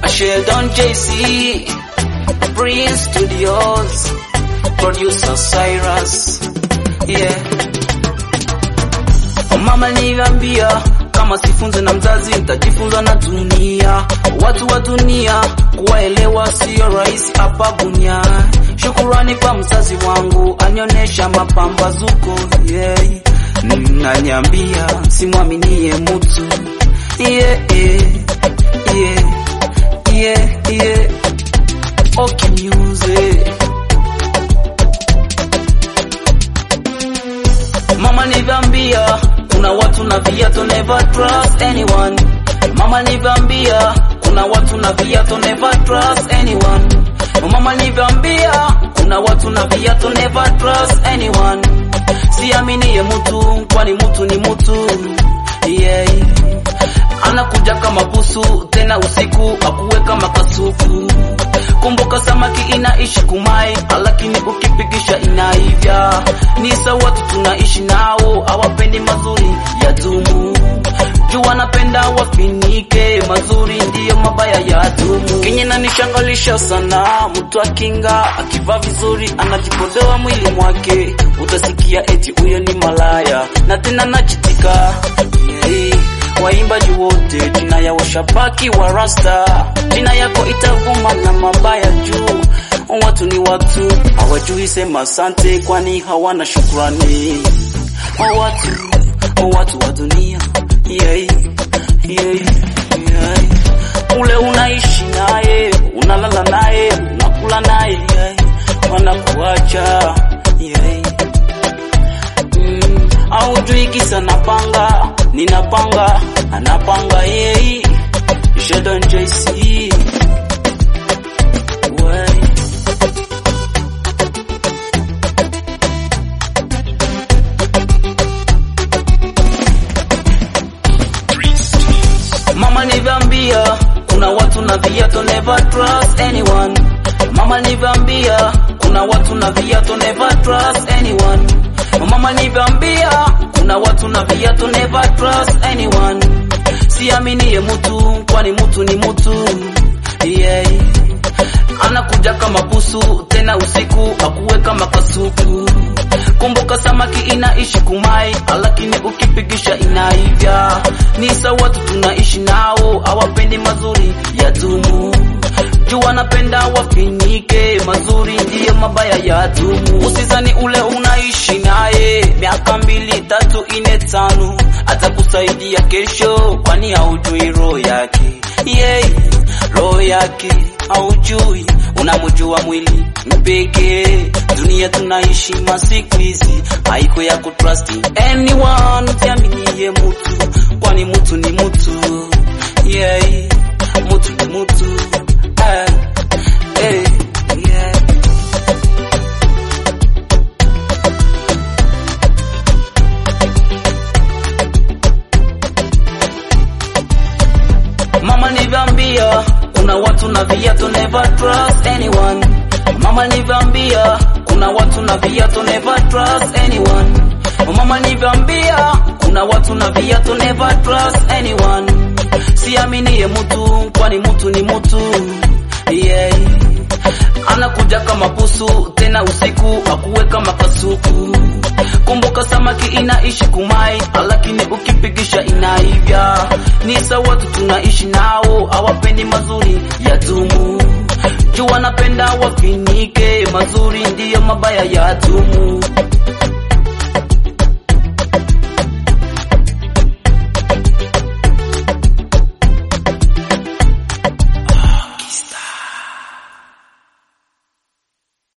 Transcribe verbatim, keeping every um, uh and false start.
Sheldon J C, Prince Studios, producer Cyrus. Yeah. Mama niliambia kama sifunze na mzazi nitajifunza na dunia. Watu wa dunia kuwaelewa sio rahisi hapa dunia. Shukrani kwa mzazi wangu anionesha mapambazuko. Yeah. Nanyambia simwaminie mtu. Yeah, yeah, yeah, yeah, yeah. Okay music. Mama niliambia kuna watu na viatu, never trust anyone. Mama niliambia kuna watu na viatu, never trust anyone. Mama niliambia kuna watu na viatu, never trust anyone. Siaminie mtu kwani mtu ni mtu. Yeah. Anakuja kama busu tena usiku akuweka makasuku. Kumbuka samaki inaishi kumai, lakini ukipigisha inaivya. Ni sawa tu tunaishi nao, hawapendi mazuri ya dumu. Jua napenda wafinike, mazuri ndiyo mabaya ya dumu. Kenye nanishangalisha sana, mtu akinga akivaa vizuri anajipodoa mwili mwake. Utasikia eti huyo ni malaya na tena najitika. Yeah. Waimbaji wote jina ya washabaki wa rasta, jina yako itavuma na mabaya juu. Watu ni watu hawajui sema asante kwani hawana shukrani. Watu watu wa dunia. Yeah, yeah, yeah. Ule unaishi naye, unalala naye, unakula naye, yeah. Wanakuacha. Yeah. Mm, haujui kisa napanga, ninapanga, anapanga yeye. Sheldon J C. Mama niliambia kuna watu na viatu, never trust anyone. Mama niliambia kuna watu na viatu, never trust anyone. Mama niliambia kuna watu na viatu, never trust anyone. Siaminie mtu kwani mtu ni mtu. Yeah. Anakuja kama busu tena usiku akuweka makasuku. Kumbuka samaki inaishi kumai, lakini ukipigisha inaivya. Ni sawa tu tunaishi nao, hawapendi mazuri ya dumu. Jua napenda wafinike, mazuri ndiyo mabaya ya dumu. Usizani ule unaishi naye miaka mbili tatu ine tano atakusaidia kesho, kwani haujui roho yake. Yeah, roho yake haujui, unamjua mwili mpeke. Dunia tunaishi masiku hizi haiko ya kutrust anyone. Siaminie mtu kwani mtu ni mtu. Yeah, mtu ni mtu. Hey, hey, yeah. Mama niliambia kuna watu na viatu, never trust anyone. Mama niliambia kuna watu na viatu, never trust anyone. Mama niliambia kuna watu na viatu, never trust anyone. Siaminie mtu kwani mtu ni mtu. Yeah. Anakuja kama busu tena usiku akuweka makasuku. Kumbuka samaki inaishi kumai, lakini ukipigisha inaivya. Ni sawa tu tunaishi nao, hawapendi mazuri ya dumu. Jua napenda wafinike, mazuri ndiyo mabaya ya dumu.